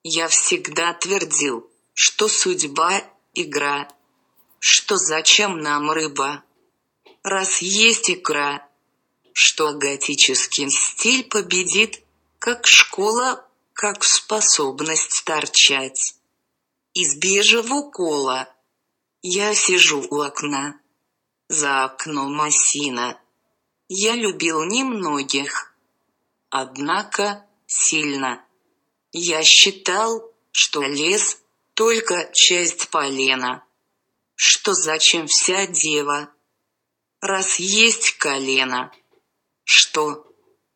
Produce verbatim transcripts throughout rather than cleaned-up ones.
Я всегда твердил, что судьба — игра, что зачем нам рыба, раз есть икра, что готический стиль победит, как школа, как способность торчать из бежевого кола. Я сижу у окна, за окном осина. Я любил немногих, однако сильно. Я считал, что лес — только часть полена, что зачем вся дева, раз есть колено, что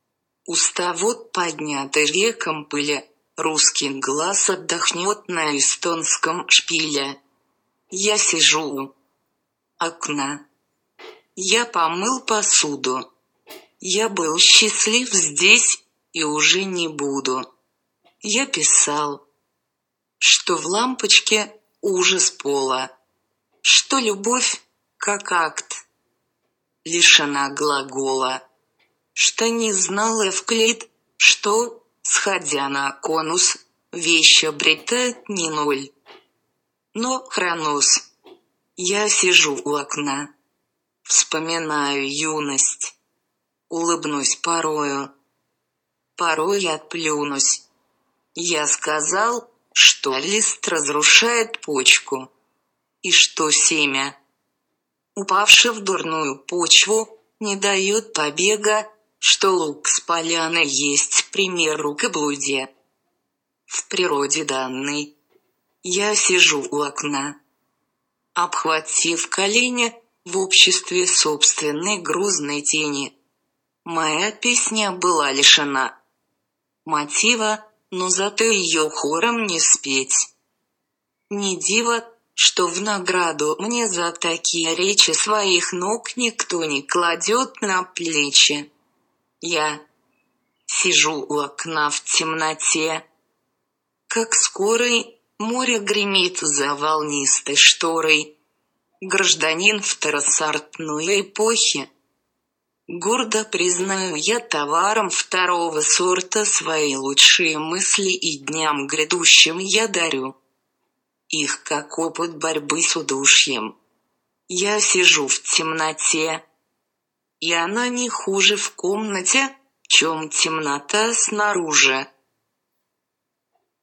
уставот поднятый веком пыли, русский глаз отдохнет на эстонском шпиле. Я сижу у окна. Я помыл посуду. Я был счастлив здесь и уже не буду. Я писал, что в лампочке ужас пола, что любовь, как акт, лишена глагола, что не знал Эвклид, что, сходя на конус, вещь обретает не ноль, но хронос. Я сижу у окна, вспоминаю юность, улыбнусь порою, порой отплюнусь. Я сказал, что лист разрушает почку, и что семя, упавши в дурную почву, не дает побега, что лук с поляны есть пример рукоблудия. В природе данной я сижу у окна, обхватив колени в обществе собственной грузной тени. Моя песня была лишена мотива, но зато ее хором не спеть. Не диво, что в награду мне за такие речи своих ног никто не кладет на плечи. Я сижу у окна в темноте, как скорый море гремит за волнистой шторой. Гражданин второсортной эпохи. Гордо признаю я товаром второго сорта свои лучшие мысли, и дням грядущим я дарю их как опыт борьбы с удушьем. Я сижу в темноте, и она не хуже в комнате, чем темнота снаружи.